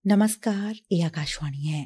नमस्कार, ये आकाशवाणी है।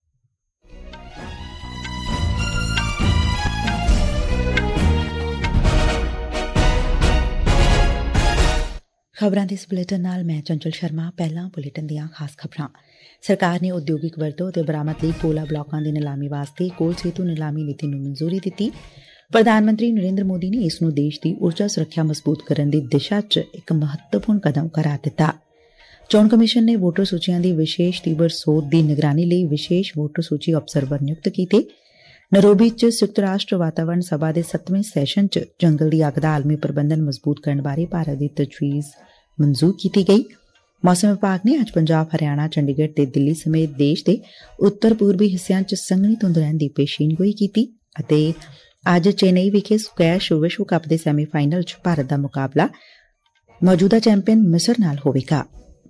खबरां दे इस बुलेटिन नाल मैं चंचल शर्मा। पहला बुलेटिन दियां खास खबरां। सरकार ने उद्योगिक वरतों ते बरामद लई कोला ब्लॉकां दी नीलामी वास्ते कोल सेतु नीलामी नीति नूं मंजूरी दित्ती। प्रधान मंत्री नरेंद्र मोदी ने इस नूं देश दी ऊर्जा सुरक्षा मजबूत करन दी दिशा च इक महत्वपूर्ण कदम करार दित्ता। चोण कमिशन ने वोटर सूचियां दी विशेष तीबर सोध दी निगरानी लई विशेष वोटर सूची ऑबजरवर नियुक्त कीते। नैरोबी च संयुक्त राष्ट्र वातावरण सभा दे 7वें सैशन च जंगल दी अग्ग दा आलमी प्रबंधन मजबूत करन बारे भारत दी तजवीज़ मंजूर कीती गई। मौसम विभाग ने अज्ज पंजाब, हरियाणा, चंडीगढ़ ते दिल्ली समेत देश दे उत्तर पूर्वी हिस्सिਆਂ च संघनी धुंध रहण दी पेशीनगोई कीती ਅਤੇ ਅੱਜ ਚੇਨਈ ਵਿਖੇ ਸਕੁਐਸ਼ ਵਿਸ਼ਵ ਕੱਪ ਦੇ ਸੈਮੀਫਾਈਨਲ ਚ ਭਾਰਤ ਦਾ ਮੁਕਾਬਲਾ ਮੌਜੂਦਾ ਚੈਂਪੀਅਨ ਮਿਸਰ ਨਾਲ ਹੋਵੇਗਾ।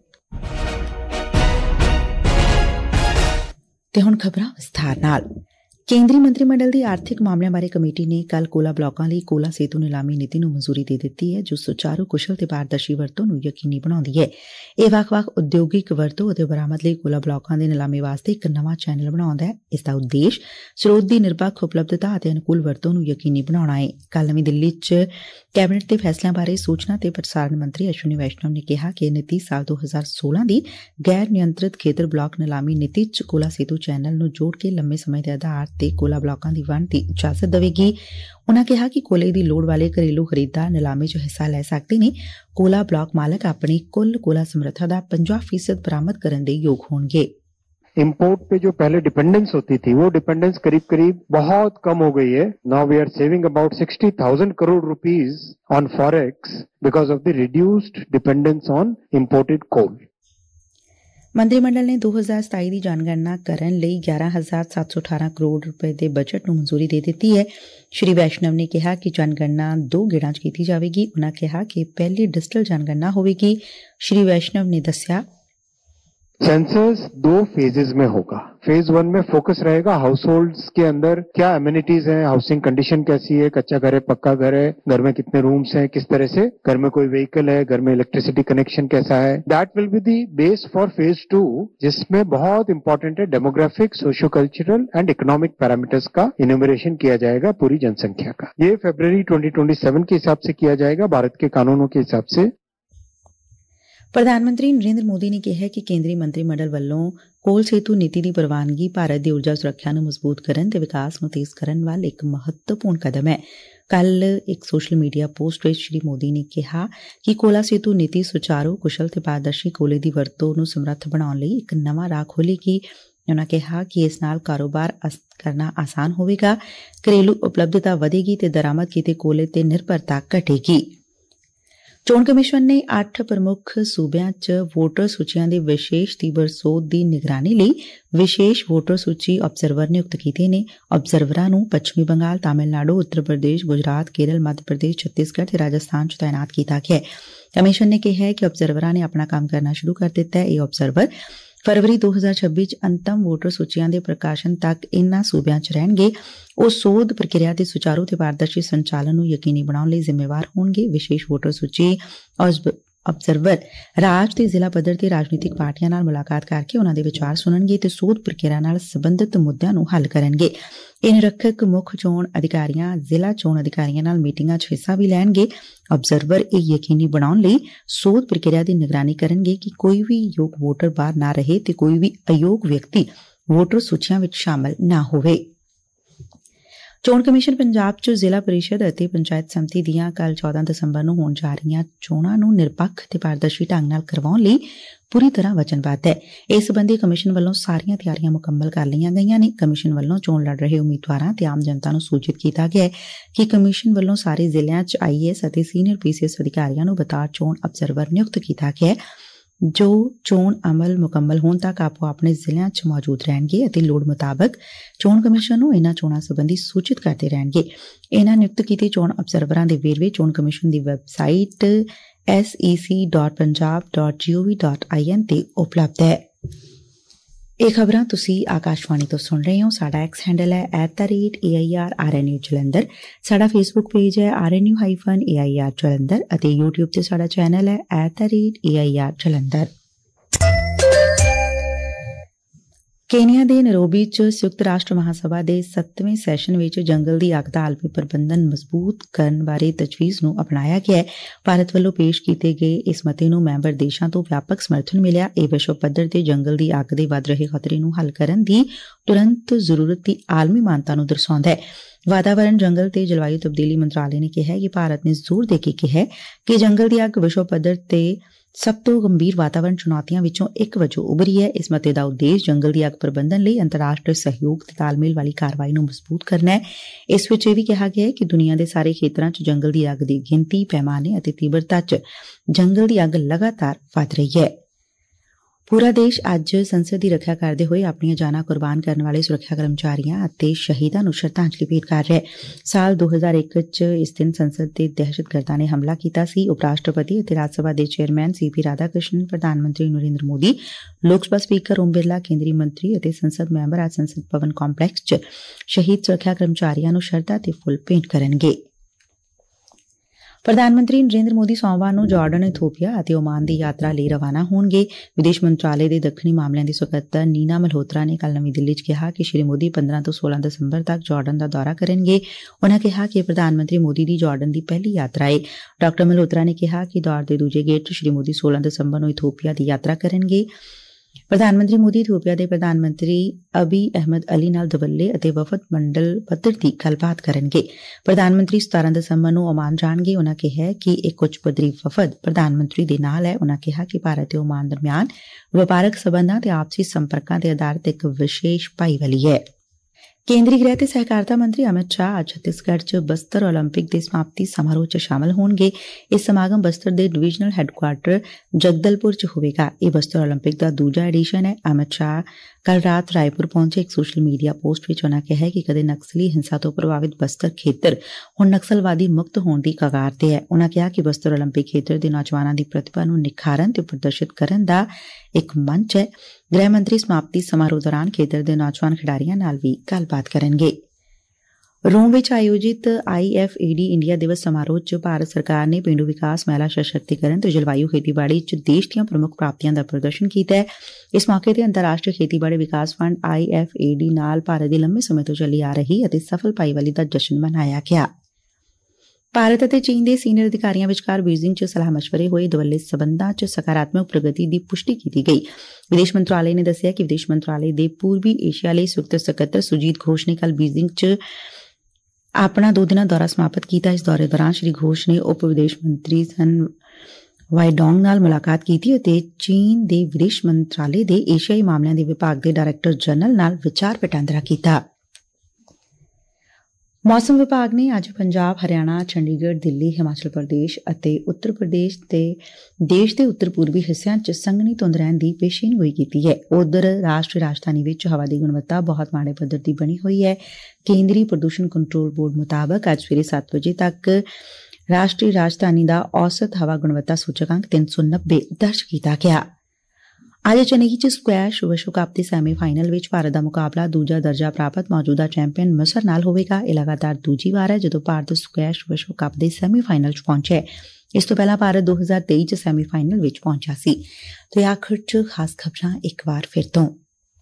ਤੇ ਹੁਣ ਖਬਰਾਂ ਵਿਸਥਾਰ ਨਾਲ। ਕੇਂਦਰੀ ਮੰਤਰੀ ਮੰਡਲ ਦੀ ਆਰਥਿਕ ਮਾਮਲਿਆਂ ਬਾਰੇ ਕਮੇਟੀ ਨੇ ਕੱਲ ਕੋਲਾ ਬਲਾਕਾਂ ਲਈ ਕੋਲਾ ਸੇਤੂ ਨੀਲਾਮੀ ਨੀਤੀ ਨੂੰ ਮਨਜ਼ੂਰੀ ਦੇ ਦਿੱਤੀ ਹੈ, ਜੋ ਸੁਚਾਰੂ, ਕੁਸ਼ਲ ਤੇ ਪਾਰਦਰਸ਼ੀ ਵਰਤੋਂ ਨੂੰ ਯਕੀਨੀ ਬਣਾਉਂਦੀ ਹੈ। ਇਹ ਵੱਖ-ਵੱਖ ਉਦਯੋਗਿਕ ਵਰਤੋਂ ਅਤੇ ਬਰਾਮਦ ਲਈ ਕੋਲਾ ਬਲਾਕਾਂ ਦੇ ਨੀਲਾਮੀ ਵਾਸਤੇ ਇੱਕ ਨਵਾਂ ਚੈਨਲ ਬਣਾਉਂਦਾ ਹੈ। ਇਸ ਦਾ ਉਦੇਸ਼ ਸਰੋਤ ਦੀ ਨਿਰਪੱਖ ਉਪਲਬਧਤਾ ਅਤੇ ਅਨੁਕੂਲ ਵਰਤੋਂ ਨੂੰ ਯਕੀਨੀ ਬਣਾਉਣਾ ਹੈ। ਕੱਲ ਨਵੀਂ ਦਿੱਲੀ ਚ ਕੈਬਨਿਟ ਦੇ ਫੈਸਲਿਆਂ ਬਾਰੇ ਸੂਚਨਾ ਤੇ ਪ੍ਰਸਾਰਣ ਮੰਤਰੀ ਅਸ਼ਵਨੀ ਵੈਸ਼ਨਵ ਨੇ ਕਿਹਾ ਕਿ ਇਹ ਨੀਤੀ ਸਾਲ 2016 ਦੀ ਗੈਰ ਨਿਯੰਤਰਿਤ ਖੇਤਰ ਬਲਾਕ ਨੀਲਾਮੀ ਨੀਤੀ ਚ ਕੋਲਾ ਸੇਤੂ ਚੈਨਲ ਨੂੰ ਜੋੜ ਕੇ ਲੰਮੇ ਸਮੇਂ ਦੇ ਆਧਾਰ ਤੇ ਕੋਲਾ ਬਲਾਕਾਂ ਦੀ ਵੰਡ ਦੀ ਇਜਾਜ਼ਤ ਦੇਵੇਗੀ। ਉਨ੍ਹਾਂ ਕਿਹਾ ਕਿ ਕੋਲੇ ਦੀ ਲੋੜ ਵਾਲੇ ਘਰੇਲੂ ਖਰੀਦਦਾਰ ਨੀਲਾਮੀ ਚ ਹਿੱਸਾ ਲੈ ਸਕਦੇ ਨੇ। ਕੋਲਾ ਬਲਾਕ ਮਾਲਕ ਆਪਣੀ ਕੁੱਲ ਕੋਲਾ ਸਮਰੱਥਾ ਦਾ 50% ਬਰਾਮਦ ਕਰਨ ਦੇ ਯੋਗ ਹੋਣਗੇ। इम्पोर्ट पे जो पहले डिपेंडेंस होती थी वो डिपेंडेंस करीब करीब बहुत कम हो गई है। Now we are saving about 60,000 crore rupees on forex because of the reduced dependence on imported coal. ਮੰਤਰੀ ਮੰਡਲ ਨੇ 2027 ਦੀ ਜਨਗਣਨਾ ਕਰਨ ਲਈ 11,718 ਕਰੋੜ ਰੁਪਏ ਦੇ ਬਜਟ ਨੂੰ ਮਨਜ਼ੂਰੀ ਦੇ ਦਿੱਤੀ ਹੈ। ਸ਼੍ਰੀ ਵੈਸ਼ਨਵ ਨੇ ਕਿਹਾ ਕਿ ਜਨਗਣਨਾ 2 ਗੇੜਾਂ 'ਚ ਕੀਤੀ ਜਾਵੇਗੀ। ਉਨ੍ਹਾਂ ਕਿਹਾ ਕਿ ਪਹਿਲੀ ਡਿਜੀਟਲ ਜਨਗਣਨਾ ਹੋਵੇਗੀ। ਸ਼੍ਰੀ ਵੈਸ਼ਨਵ ਨੇ ਦੱਸਿਆ, सेंसस 2 फेजेस में होगा। फेज 1 में फोकस रहेगा हाउस होल्ड्स के अंदर क्या एमिनिटीज हैं, हाउसिंग कंडीशन कैसी है, कच्चा घर है, पक्का घर है, घर में कितने रूम्स हैं, किस तरह से घर में कोई व्हीकल है, घर में इलेक्ट्रिसिटी कनेक्शन कैसा है। That will be the base for phase 2, जिसमें बहुत इंपॉर्टेंट है demographic, socio cultural and economic parameters का इन्यूमरेशन किया जाएगा पूरी जनसंख्या का। ये फरवरी 2027 के हिसाब से किया जाएगा, भारत के कानूनों के हिसाब से। ਪ੍ਰਧਾਨ ਮੰਤਰੀ ਨਰਿੰਦਰ ਮੋਦੀ ਨੇ ਕਿਹਾ ਕਿ ਕੇਂਦਰੀ ਮੰਤਰੀ ਮੰਡਲ ਵੱਲੋਂ ਕੋਲ ਸੇਤੂ ਨੀਤੀ ਦੀ ਪ੍ਰਵਾਨਗੀ ਭਾਰਤ ਦੀ ਊਰਜਾ ਸੁਰੱਖਿਆ ਨੂੰ ਮਜ਼ਬੂਤ ਕਰਨ ਤੇ ਵਿਕਾਸ ਨੂੰ ਤੇਜ਼ ਕਰਨ ਵੱਲ ਇੱਕ ਮਹੱਤਵਪੂਰਨ ਕਦਮ ਹੈ। ਕੱਲ ਇੱਕ ਸੋਸ਼ਲ ਮੀਡੀਆ ਪੋਸਟ ਵਿੱਚ ਸ਼੍ਰੀ ਮੋਦੀ ਨੇ ਕਿਹਾ ਕਿ ਕੋਲਾ ਸੇਤੂ ਨੀਤੀ ਸੁਚਾਰੂ, ਕੁਸ਼ਲ ਤੇ ਪਾਰਦਰਸ਼ੀ ਕੋਲੇ ਦੀ ਵਰਤੋਂ ਨੂੰ ਸਮਰੱਥ ਬਣਾਉਣ ਲਈ ਇੱਕ ਨਵਾਂ ਰਾਹ ਖੋਲ੍ਹੇਗੀ। ਉਨ੍ਹਾਂ ਕਿਹਾ ਕਿ ਇਸ ਨਾਲ ਕਾਰੋਬਾਰ ਕਰਨਾ ਆਸਾਨ ਹੋਵੇਗਾ, ਘਰੇਲੂ ਉਪਲਬਧਤਾ ਵਧੇਗੀ ਤੇ ਦਰਾਮਦ ਕੀਤੇ ਕੋਲੇ ਤੇ ਨਿਰਭਰਤਾ ਘਟੇਗੀ। ਚੋਣ ਕਮਿਸ਼ਨ ਨੇ 8 ਪ੍ਰਮੁੱਖ ਸੂਬਿਆਂ 'ਚ ਵੋਟਰ ਸੂਚੀਆਂ ਦੇ ਵਿਸ਼ੇਸ਼ ਤੀਬਰ ਸੋਧ ਦੀ ਨਿਗਰਾਨੀ ਲਈ ਵਿਸ਼ੇਸ਼ ਵੋਟਰ ਸੂਚੀ ਆਬਜ਼ਰਵਰ ਨਿਯੁਕਤ ਕੀਤੇ ਨੇ। ਆਬਜ਼ਰਵਰਾਂ ਨੂੰ ਪੱਛਮੀ ਬੰਗਾਲ, ਤਾਮਿਲਨਾਡੂ, ਉੱਤਰ ਪ੍ਰਦੇਸ਼, ਗੁਜਰਾਤ, ਕੇਰਲ, ਮੱਧ ਪ੍ਰਦੇਸ਼, ਛੱਤੀਸਗੜ੍ਹ ਤੇ ਰਾਜਸਥਾਨ 'ਚ ਤਾਇਨਾਤ ਕੀਤਾ ਗਿਆ ਹੈ। ਕਮਿਸ਼ਨ ਨੇ ਕਿਹਾ ਕਿ ਆਬਜ਼ਰਵਰਾਂ ਨੇ ਆਪਣਾ ਕੰਮ ਕਰਨਾ ਸ਼ੁਰੂ ਕਰ ਦਿੱਤਾ ਹੈ। ਇਹ ਆਬਜ਼ਰਵਰ ਫਰਵਰੀ 2026 'ਚ ਅੰਤਮ ਵੋਟਰ ਸੂਚੀਆਂ ਦੇ ਪ੍ਰਕਾਸ਼ਨ ਤੱਕ ਇਨ੍ਹਾਂ ਸੂਬਿਆਂ 'ਚ ਰਹਿਣਗੇ। ਉਹ ਸੋਧ ਪ੍ਰਕਿਰਿਆ ਦੇ ਸੁਚਾਰੂ ਤੇ ਪਾਰਦਰਸ਼ੀ ਸੰਚਾਲਨ ਨੂੰ ਯਕੀਨੀ ਬਣਾਉਣ ਲਈ ਜ਼ਿੰਮੇਵਾਰ ਹੋਣਗੇ। ਵਿਸ਼ੇਸ਼ ਵੋਟਰ ਸੂਚੀ ਆਬਜ਼ਰਵਰ ਰਾਜ ਤੇ ਜ਼ਿਲ੍ਹਾ ਪੱਧਰ ਤੇ ਰਾਜਨੀਤਿਕ ਪਾਰਟੀਆਂ ਨਾਲ ਮੁਲਾਕਾਤ ਕਰਕੇ ਉਨ੍ਹਾਂ ਦੇ ਵਿਚਾਰ ਸੁਣਨਗੇ ਤੇ ਸੋਧ ਪ੍ਰਕਿਰਿਆ ਨਾਲ ਸੰਬੰਧਿਤ ਮੁੱਦਿਆਂ ਨੂੰ ਹੱਲ ਕਰਨਗੇ। ਇਹ ਨਿਰੀਖਕ ਮੁੱਖ ਚੋਣ ਅਧਿਕਾਰੀਆਂ, ਜ਼ਿਲ੍ਹਾ ਚੋਣ ਅਧਿਕਾਰੀਆਂ ਨਾਲ ਮੀਟਿੰਗਾਂ 'ਚ ਹਿੱਸਾ ਵੀ ਲੈਣਗੇ। ਆਬਜ਼ਰਵਰ ਇਹ ਯਕੀਨੀ ਬਣਾਉਣ ਲਈ ਸੋਧ ਪ੍ਰਕਿਰਿਆ ਦੀ ਨਿਗਰਾਨੀ ਕਰਨਗੇ ਕਿ ਕੋਈ ਵੀ ਯੋਗ ਵੋਟਰ ਬਾਹਰ ਨਾ ਰਹੇ ਤੇ ਕੋਈ ਵੀ ਅਯੋਗ ਵਿਅਕਤੀ ਵੋਟਰ ਸੂਚੀਆਂ ਵਿੱਚ ਸ਼ਾਮਲ ਨਾ ਹੋਵੇ। ਚੋਣ ਕਮਿਸ਼ਨ ਪੰਜਾਬ 'ਚ ਜ਼ਿਲ੍ਹਾ ਪਰਿਸ਼ਦ ਅਤੇ ਪੰਚਾਇਤ ਸਮਿਤੀ ਦੀਆਂ ਕੱਲ 14 ਦਸੰਬਰ ਨੂੰ ਹੋਣ ਜਾ ਰਹੀਆਂ ਚੋਣਾਂ ਨੂੰ ਨਿਰਪੱਖ ਤੇ ਪਾਰਦਰਸ਼ੀ ਢੰਗ ਨਾਲ ਕਰਵਾਉਣ ਲਈ ਪੂਰੀ ਤਰ੍ਹਾਂ ਵਚਨਬੱਧ ਹੈ। ਇਸ ਸੰਬੰਧੀ ਕਮਿਸ਼ਨ ਵੱਲੋਂ ਸਾਰੀਆਂ ਤਿਆਰੀਆਂ ਮੁਕੰਮਲ ਕਰ ਲਈਆਂ ਗਈਆਂ ਨੇ। ਕਮਿਸ਼ਨ ਵੱਲੋਂ ਚੋਣ ਲੜ ਰਹੇ ਉਮੀਦਵਾਰਾਂ ਤੇ ਆਮ ਜਨਤਾ ਨੂੰ ਸੂਚਿਤ ਕੀਤਾ ਗਿਆ ਹੈ ਕਿ ਕਮਿਸ਼ਨ ਵੱਲੋਂ ਸਾਰੇ ਜ਼ਿਲ੍ਹਿਆਂ 'ਚ IAS ਅਤੇ ਸੀਨੀਅਰ PCS ਅਧਿਕਾਰੀਆਂ ਨੂੰ ਬਤੌਰ ਚੋਣ ਅਬਜ਼ਰਵਰ ਨਿਯੁਕਤ ਕੀਤਾ ਗਿਆ ਹੈ, ਜੋ ਚੋਣ ਅਮਲ ਮੁਕੰਮਲ ਹੋਣ ਤੱਕ ਆਪੋ ਆਪਣੇ ਜ਼ਿਲ੍ਹਿਆਂ 'ਚ ਮੌਜੂਦ ਰਹਿਣਗੇ ਅਤੇ ਲੋੜ ਮੁਤਾਬਕ ਚੋਣ ਕਮਿਸ਼ਨ ਨੂੰ ਇਨ੍ਹਾਂ ਚੋਣਾਂ ਸੰਬੰਧੀ ਸੂਚਿਤ ਕਰਦੇ ਰਹਿਣਗੇ। ਇਨ੍ਹਾਂ ਨਿਯੁਕਤ ਕੀਤੇ ਚੋਣ ਅਬਜ਼ਰਵਰਾਂ ਦੇ ਵੇਰਵੇ ਚੋਣ ਕਮਿਸ਼ਨ ਦੀ ਵੈਬਸਾਈਟ sec.punjab.gov.in ਤੇ ਉਪਲਬਧ ਹੈ। ਇਹ ਖਬਰਾਂ ਤੁਸੀਂ ਆਕਾਸ਼ਵਾਣੀ ਤੋਂ ਸੁਣ ਰਹੇ ਹੋ। ਸਾਡਾ ਐਕਸ ਹੈਂਡਲ ਹੈ @AIRRNU ਜਲੰਧਰ। ਸਾਡਾ ਫੇਸਬੁੱਕ ਪੇਜ ਹੈ RNU-AIR ਜਲੰਧਰ ਅਤੇ YouTube ਤੇ ਸਾਡਾ ਚੈਨਲ ਹੈ @AIR ਜਲੰਧਰ। ਕੇਨੀਆ ਦੇ ਨੈਰੋਬੀ ਚ ਸੰਯੁਕਤ ਰਾਸ਼ਟਰ ਮਹਾਸਭਾ ਦੇ 7ਵੇਂ ਸੈਸ਼ਨ ਵਿੱਚ ਜੰਗਲ ਦੀ ਅੱਗ ਦਾ ਆਲਮੀ ਪ੍ਰਬੰਧਨ ਮਜ਼ਬੂਤ ਕਰਨ ਬਾਰੇ ਤਜਵੀਜ਼ ਨੂੰ ਅਪਣਾਇਆ ਗਿਆ। ਭਾਰਤ ਵੱਲੋਂ ਪੇਸ਼ ਕੀਤੇ ਗਏ ਇਸ ਮਤੇ ਨੂੰ ਮੈਂਬਰ ਦੇਸ਼ਾਂ ਤੋਂ ਵਿਆਪਕ ਸਮਰਥਨ ਮਿਲਿਆ। ਇਹ ਵਿਸ਼ਵ ਪੱਧਰ ਤੇ ਜੰਗਲ ਦੀ ਅੱਗ ਦੇ ਵੱਧ ਰਹੇ ਖਤਰੇ ਨੂੰ ਹੱਲ ਕਰਨ ਦੀ ਤੁਰੰਤ ਜ਼ਰੂਰਤ ਦੀ ਆਲਮੀ ਮਾਨਤਾ ਨੂੰ ਦਰਸਾਉਂਦਾ ਹੈ। ਵਾਤਾਵਰਣ, ਜੰਗਲ ਤੇ ਜਲਵਾਯੂ ਤਬਦੀਲੀ ਮੰਤਰਾਲੇ ਨੇ ਕਿਹਾ ਕਿ ਭਾਰਤ ਨੇ ਜ਼ੋਰ ਦੇ ਕੇ ਕਿਹਾ ਕਿ ਜੰਗਲ ਦੀ ਅੱਗ ਵਿਸ਼ਵ ਪੱਧਰ ਤੇ ਸਭ ਤੋਂ ਗੰਭੀਰ ਵਾਤਾਵਰਣ ਚੁਣੌਤੀਆਂ ਵਿੱਚੋਂ ਇੱਕ ਵਜੋਂ ਉਭਰੀ ਹੈ। ਇਸ ਮਤੇ ਦਾ ਉਦੇਸ਼ ਜੰਗਲ ਦੀ ਅੱਗ ਪ੍ਰਬੰਧਨ ਲਈ ਅੰਤਰਰਾਸ਼ਟਰੀ ਸਹਿਯੋਗ ਤੇ ਤਾਲਮੇਲ ਵਾਲੀ ਕਾਰਵਾਈ ਨੂੰ ਮਜ਼ਬੂਤ ਕਰਨਾ ਹੈ। ਇਸ ਵਿੱਚ ਇਹ ਵੀ ਕਿਹਾ ਗਿਆ ਹੈ ਕਿ ਦੁਨੀਆ ਦੇ ਸਾਰੇ ਖੇਤਰਾਂ 'ਚ ਜੰਗਲ ਦੀ ਅੱਗ ਦੀ ਗਿਣਤੀ, ਪੈਮਾਨੇ ਅਤੇ ਤੀਬਰਤਾ 'ਚ ਜੰਗਲ ਦੀ ਅੱਗ ਲਗਾਤਾਰ ਵਧ ਰਹੀ ਹੈ। ਪੂਰਾ ਦੇਸ਼ ਅੱਜ ਸੰਸਦ ਦੀ ਰੱਖਿਆ ਕਰਦੇ ਹੋਏ ਆਪਣੀਆਂ ਜਾਨਾਂ ਕੁਰਬਾਨ ਕਰਨ ਵਾਲੇ ਸੁਰੱਖਿਆ ਕਰਮਚਾਰੀਆਂ ਅਤੇ ਸ਼ਹੀਦਾਂ ਨੂੰ ਸ਼ਰਧਾਂਜਲੀ ਭੇਟ ਕਰ ਰਿਹਾ ਹੈ। ਸਾਲ 2001 ਚ ਇਸ ਦਿਨ ਸੰਸਦ ਤੇ ਦਹਿਸ਼ਤਗਰਦਾਂ ਨੇ ਹਮਲਾ ਕੀਤਾ ਸੀ। ਉਪ ਰਾਸ਼ਟਰਪਤੀ ਅਤੇ ਰਾਜ ਸਭਾ ਦੇ ਚੇਅਰਮੈਨ CP ਰਾਧਾਕ੍ਰਿਸ਼ਨਨ, ਪ੍ਰਧਾਨ ਮੰਤਰੀ ਨਰਿੰਦਰ ਮੋਦੀ, ਲੋਕ ਸਭਾ ਸਪੀਕਰ ਓਮ ਬਿਰਲਾ, ਕੇਂਦਰੀ ਮੰਤਰੀ ਅਤੇ ਸੰਸਦ ਮੈਂਬਰ ਅੱਜ ਸੰਸਦ ਭਵਨ ਕੰਪਲੈਕਸ ਚ ਸ਼ਹੀਦ ਸੁਰੱਖਿਆ ਕਰਮਚਾਰੀਆਂ ਨੂੰ ਸ਼ਰਧਾ ਤੇ ਫੁੱਲ ਭੇਂਟ ਕਰਨਗੇ। ਪ੍ਰਧਾਨ ਮੰਤਰੀ ਨਰਿੰਦਰ ਮੋਦੀ ਸੋਮਵਾਰ ਨੂੰ ਜਾਰਡਨ, ਇਥੋਪੀਆ ਅਤੇ ਓਮਾਨ ਦੀ ਯਾਤਰਾ ਲਈ ਰਵਾਨਾ ਹੋਣਗੇ। ਵਿਦੇਸ਼ ਮੰਤਰਾਲੇ ਦੇ ਦੱਖਣੀ ਮਾਮਲਿਆਂ ਦੀ ਸਕੱਤਰ ਨੀਨਾ ਮਲਹੋਤਰਾ ਨੇ ਕੱਲ ਨਵੀਂ ਦਿੱਲੀ 'ਚ ਕਿਹਾ ਕਿ ਸ਼੍ਰੀ ਮੋਦੀ 15 ਤੋਂ 16 ਦਸੰਬਰ ਤੱਕ ਜਾਰਡਨ ਦਾ ਦੌਰਾ ਕਰਨਗੇ। ਉਨ੍ਹਾਂ ਕਿਹਾ ਕਿ ਪ੍ਰਧਾਨ ਮੰਤਰੀ ਮੋਦੀ ਦੀ ਜਾਰਡਨ ਦੀ ਪਹਿਲੀ ਯਾਤਰਾ ਏ। ਡਾ. ਮਲਹੋਤਰਾ ਨੇ ਕਿਹਾ ਕਿ ਦੌਰੇ ਦੇ ਦੂਜੇ ਗੇੜ 'ਚ ਸ਼੍ਰੀ ਮੋਦੀ 16 ਦਸੰਬਰ ਨੂੰ ਇਥੋਪੀਆ ਦੀ ਯਾਤਰਾ ਕਰਨਗੇ। ਪ੍ਰਧਾਨ ਮੰਤਰੀ ਮੋਦੀ ਇਥੋਪੀਆ ਦੇ ਪ੍ਰਧਾਨ ਮੰਤਰੀ ਅਬੀ ਅਹਿਮਦ ਅਲੀ ਨਾਲ ਦੁਵੱਲੇ ਅਤੇ ਵਫਦ ਮੰਡਲ ਪੱਧਰ ਦੀ ਗੱਲਬਾਤ ਕਰਨਗੇ। ਪ੍ਰਧਾਨ ਮੰਤਰੀ 17 ਦਸੰਬਰ ਨੂੰ ਓਮਾਨ ਜਾਣਗੇ। ਉਨ੍ਹਾਂ ਕਿਹਾ ਕਿ ਇੱਕ ਉੱਚ ਪੱਧਰੀ ਵਫਦ ਪ੍ਰਧਾਨ ਮੰਤਰੀ ਦੇ ਨਾਲ ਹੈ। ਉਨ੍ਹਾਂ ਕਿਹਾ ਕਿ ਭਾਰਤ ਤੇ ਓਮਾਨ ਦਰਮਿਆਨ ਵਪਾਰਕ ਸਬੰਧਾਂ ਤੇ ਆਪਸੀ ਸੰਪਰਕਾਂ ਦੇ ਆਧਾਰ ਤੇ ਇੱਕ ਵਿਸ਼ੇਸ਼ ਭਾਈਵਾਲੀ ਹੈ। ਕੇਂਦਰੀ ਗ੍ਰਹਿ ਤੇ ਸਹਿਕਾਰਤਾ ਮੰਤਰੀ ਅਮਿਤ ਸ਼ਾਹ ਅੱਜ ਛੱਤੀਸਗੜ੍ਹ 'ਚ ਬਸਤਰ ਓਲੰਪਿਕ ਦੇ ਸਮਾਪਤੀ ਸਮਾਰੋਹ 'ਚ ਸ਼ਾਮਲ ਹੋਣਗੇ। ਇਹ ਸਮਾਗਮ ਬਸਤਰ ਦੇ ਡਿਵੀਜ਼ਨਲ ਹੈੱਡਕੁਆਰਟਰ ਜਗਦਲਪੁਰ 'ਚ ਹੋਵੇਗਾ। ਇਹ ਬਸਤਰ ਓਲੰਪਿਕ ਦਾ ਦੂਜਾ ਐਡੀਸ਼ਨ ਹੈ। ਅਮਿਤ ਸ਼ਾਹ ਕੱਲ ਰਾਤ ਰਾਏਪੁਰ ਪਹੁੰਚੇ। ਇੱਕ ਸੋਸ਼ਲ ਮੀਡੀਆ ਪੋਸਟ ਵਿੱਚ ਉਨ੍ਹਾਂ ਕਿਹਾ ਕਿ ਕਦੇ ਨਕਸਲੀ ਹਿੰਸਾ ਤੋਂ ਪ੍ਰਭਾਵਿਤ ਬਸਤਰ ਖੇਤਰ ਹੁਣ ਨਕਸਲਵਾਦੀ ਮੁਕਤ ਹੋਣ ਦੀ ਕਗਾਰ ਤੇ ਹੈ। ਉਨ੍ਹਾਂ ਕਿਹਾ ਕਿ ਬਸਤਰ ਓਲੰਪਿਕ ਖੇਤਰ ਦੇ ਨੌਜਵਾਨਾਂ ਦੀ ਪ੍ਰਤਿਭਾ ਨੂੰ ਨਿਖਾਰਨ ਤੇ ਪ੍ਰਦਰਸ਼ਿਤ ਕਰਨ ਦਾ ਇੱਕ ਮੰਚ ਹੈ। ਗ੍ਰਹਿ ਮੰਤਰੀ ਸਮਾਪਤੀ ਸਮਾਰੋਹ ਦੌਰਾਨ ਖੇਤਰ ਦੇ ਨੌਜਵਾਨ ਖਿਡਾਰੀਆਂ ਨਾਲ ਵੀ ਗੱਲਬਾਤ ਕਰਨਗੇ। ਰੋਮ ਵਿੱਚ ਆਯੋਜਿਤ IFAD ਇੰਡੀਆ ਦਿਵਸ ਸਮਾਰੋਹ 'ਚ ਭਾਰਤ ਸਰਕਾਰ ਨੇ ਪੇਂਡੂ ਵਿਕਾਸ, ਮਹਿਲਾ ਸਸ਼ਕਤੀਕਰਨ ਤੇ ਜਲਵਾਯੂ ਖੇਤੀਬਾੜੀ 'ਚ ਦੇਸ਼ ਦੀਆਂ ਪ੍ਰਮੁੱਖ ਪ੍ਰਾਪਤੀਆਂ ਦਾ ਪ੍ਰਦਰਸ਼ਨ ਕੀਤਾ ਹੈ। ਇਸ ਮੌਕੇ ਤੇ ਅੰਤਰਰਾਸ਼ਟਰੀ ਖੇਤੀਬਾੜੀ ਵਿਕਾਸ ਫੰਡ IFAD ਨਾਲ ਭਾਰਤ ਦੀ ਲੰਬੇ ਸਮੇਂ ਤੋਂ ਚੱਲੀ ਆ ਰਹੀ ਅਤੇ ਸਫਲ ਭਾਈਵਾਲੀ ਦਾ ਜਸ਼ਨ ਮਨਾਇਆ ਗਿਆ। ਭਾਰਤ ਅਤੇ ਚੀਨ ਦੇ ਸੀਨੀਅਰ ਅਧਿਕਾਰੀਆਂ ਵਿਚਕਾਰ ਬੀਜਿੰਗ 'ਚ ਸਲਾਹ ਮਸ਼ਵਰੇ ਹੋਏ। ਦੁਵੱਲੇ ਸਬੰਧਾਂ 'ਚ ਸਕਾਰਾਤਮਕ ਪ੍ਰਗਤੀ ਦੀ ਪੁਸ਼ਟੀ ਕੀਤੀ ਗਈ। ਵਿਦੇਸ਼ ਮੰਤਰਾਲੇ ਨੇ ਦੱਸਿਆ ਕਿ ਵਿਦੇਸ਼ ਮੰਤਰਾਲੇ ਦੇ ਪੂਰਬੀ ਏਸ਼ੀਆ ਲਈ ਸੰਯੁਕਤ ਸਕੱਤਰ ਸੁਜੀਤ ਘੋਸ਼ ਨੇ ਕੱਲ ਬੀਜਿੰਗ 'ਚ ਆਪਣਾ 2 ਦਿਨਾਂ ਦੌਰਾ ਸਮਾਪਤ ਕੀਤਾ। ਇਸ ਦੌਰੇ ਦੌਰਾਨ ਸ਼੍ਰੀ ਘੋਸ਼ ਨੇ ਉਪ ਵਿਦੇਸ਼ ਮੰਤਰੀ ਸਨ ਵਾਈਡੋਂਗ ਨਾਲ ਮੁਲਾਕਾਤ ਕੀਤੀ ਅਤੇ ਚੀਨ ਦੇ ਵਿਦੇਸ਼ ਮੰਤਰਾਲੇ ਦੇ ਏਸ਼ੀਆਈ ਮਾਮਲਿਆਂ ਦੇ ਵਿਭਾਗ ਦੇ ਡਾਇਰੈਕਟਰ ਜਨਰਲ ਨਾਲ ਵਿਚਾਰ ਵਟਾਂਦਰਾ ਕੀਤਾ। ਮੌਸਮ ਵਿਭਾਗ ਨੇ ਅੱਜ ਪੰਜਾਬ, ਹਰਿਆਣਾ, ਚੰਡੀਗੜ੍ਹ, ਦਿੱਲੀ, ਹਿਮਾਚਲ ਪ੍ਰਦੇਸ਼ ਅਤੇ ਉੱਤਰ ਪ੍ਰਦੇਸ਼ ਤੇ ਦੇਸ਼ ਦੇ ਉੱਤਰ ਪੂਰਬੀ ਹਿੱਸਿਆਂ 'ਚ ਸੰਘਣੀ ਧੁੰਦ ਰਹਿਣ ਦੀ ਪੇਸ਼ੀਨਗੋਈ ਕੀਤੀ ਹੈ। ਉਧਰ ਰਾਸ਼ਟਰੀ ਰਾਜਧਾਨੀ ਵਿੱਚ ਹਵਾ ਦੀ ਗੁਣਵੱਤਾ ਬਹੁਤ ਮਾੜੇ ਪੱਧਰ ਦੀ ਬਣੀ ਹੋਈ ਹੈ। ਕੇਂਦਰੀ ਪ੍ਰਦੂਸ਼ਣ ਕੰਟਰੋਲ ਬੋਰਡ ਮੁਤਾਬਕ ਅੱਜ ਸਵੇਰੇ 7 ਵਜੇ ਤੱਕ ਰਾਸ਼ਟਰੀ ਰਾਜਧਾਨੀ ਦਾ ਔਸਤ ਹਵਾ ਗੁਣਵੱਤਾ ਸੂਚਕਾਂਕ 390 ਦਰਜ ਕੀਤਾ ਗਿਆ। ਅੱਜ ਚੇਨਈ 'ਚ ਸਕੁਐਸ਼ ਵਿਸ਼ਵ ਕੱਪ ਦੇ ਸੈਮੀ ਫਾਈਨਲ ਵਿੱਚ ਭਾਰਤ ਦਾ ਮੁਕਾਬਲਾ ਦੂਜਾ ਦਰਜਾ ਪ੍ਰਾਪਤ ਮੌਜੂਦਾ ਚੈਂਪੀਅਨ ਮਿਸਰ ਨਾਲ ਹੋਵੇਗਾ। ਇਹ ਲਗਾਤਾਰ ਦੂਜੀ ਵਾਰ ਹੈ ਜਦੋਂ ਭਾਰਤ ਸਕੁਐਸ਼ ਵਿਸ਼ਵ ਕੱਪ ਦੇ ਸੈਮੀ ਫਾਈਨਲ 'ਚ ਪਹੁੰਚਿਆ। ਇਸ ਤੋਂ ਪਹਿਲਾਂ ਭਾਰਤ 2023 'ਚ ਸੈਮੀ ਫਾਈਨਲ ਵਿੱਚ ਪਹੁੰਚਿਆ ਸੀ। ਤੇ ਆਖਰ 'ਚ ਖਾਸ ਖਬਰਾਂ ਇੱਕ ਵਾਰ ਫਿਰ ਤੋਂ।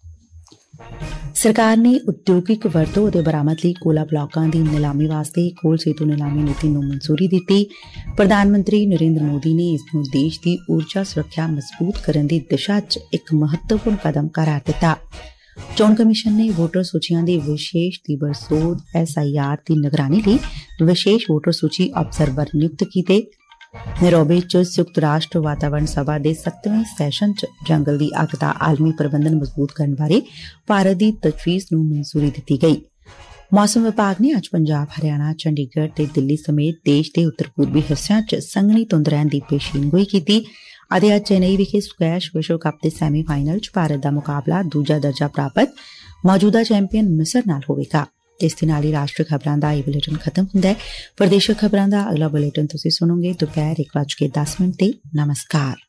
ਸਰਕਾਰ ਨੇ ਉਦਯੋਗਿਕ ਵਰਤੋਂ ਅਤੇ ਬਰਾਮਦ ਲਈ ਕੋਲਾ ਬਲਾਕਾਂ ਦੀ ਨਿਲਾਮੀ ਵਾਸਤੇ ਕੋਲ ਸੇਤੂ ਨਿਲਾਮੀ ਨੀਤੀ ਨੂੰ ਮਨਜ਼ੂਰੀ ਦਿੱਤੀ। ਪ੍ਰਧਾਨ ਮੰਤਰੀ ਨਰਿੰਦਰ ਮੋਦੀ ਨੇ ਇਸ ਨੂੰ ਦੇਸ਼ ਦੀ ਊਰਜਾ ਸੁਰੱਖਿਆ ਮਜ਼ਬੂਤ ਕਰਨ ਦੀ ਦਿਸ਼ਾ 'ਚ ਇੱਕ ਮਹੱਤਵਪੂਰਨ ਕਦਮ ਕਰਾਰ ਦਿੱਤਾ। ਚੋਣ ਕਮਿਸ਼ਨ ਨੇ ਵੋਟਰ ਸੂਚੀਆਂ ਦੀ ਵਿਸ਼ੇਸ਼ ਤੀਬਰ ਸੋਧ SIR ਦੀ ਨਿਗਰਾਨੀ ਲਈ ਵਿਸ਼ੇਸ਼ ਵੋਟਰ ਸੂਚੀ ਅਬਜ਼ਰਵਰ ਨਿਯੁਕਤ ਕੀਤੇ। ਨੈਰੋਬੀ 'ਚ ਸੰਯੁਕਤ ਰਾਸ਼ਟਰ ਵਾਤਾਵਰਣ ਸਭਾ ਦੇ 7ਵੇਂ ਸੈਸ਼ਨ 'ਚ ਜੰਗਲ ਦੀ ਅੱਗ ਦਾ ਆਲਮੀ ਪ੍ਰਬੰਧਨ ਮਜ਼ਬੂਤ ਕਰਨ ਬਾਰੇ ਭਾਰਤ ਦੀ ਤਜਵੀਜ਼ ਨੂੰ ਮਨਜ਼ੂਰੀ ਦਿੱਤੀ ਗਈ। ਮੌਸਮ ਵਿਭਾਗ ਨੇ ਅੱਜ ਪੰਜਾਬ, ਹਰਿਆਣਾ, ਚੰਡੀਗੜ੍ਹ ਤੇ ਦਿੱਲੀ ਸਮੇਤ ਦੇਸ਼ ਦੇ ਉੱਤਰ ਪੂਰਬੀ ਹਿੱਸਿਆਂ 'ਚ ਸੰਘਣੀ ਧੁੰਦ ਰਹਿਣ ਦੀ ਪੇਸ਼ੀਨਗੋਈ ਕੀਤੀ ਅਤੇ ਅੱਜ ਚੇਨਈ ਵਿਖੇ ਸਕੁਐਸ਼ ਵਿਸ਼ਵ ਕੱਪ ਦੇ ਸੈਮੀ ਫਾਈਨਲ 'ਚ ਭਾਰਤ ਦਾ ਮੁਕਾਬਲਾ ਦੂਜਾ ਦਰਜਾ ਪ੍ਰਾਪਤ ਮੌਜੂਦਾ ਚੈਂਪੀਅਨ ਮਿਸਰ ਨਾਲ ਹੋਵੇਗਾ। ਇਸ ਦੇ ਨਾਲ ਹੀ ਰਾਸ਼ਟਰੀ ਖਬਰਾਂ ਦਾ ਇਹ ਬੁਲੇਟਿਨ ਖਤਮ ਹੁੰਦਾ ਹੈ। ਪ੍ਰਦੇਸ਼ਕ ਖਬਰਾਂ ਦਾ ਅਗਲਾ ਬੁਲੇਟਿਨ ਤੁਸੀਂ ਸੁਣੋਗੇ ਦੁਪਹਿਰ 1:10 ਤੇ। ਨਮਸਕਾਰ।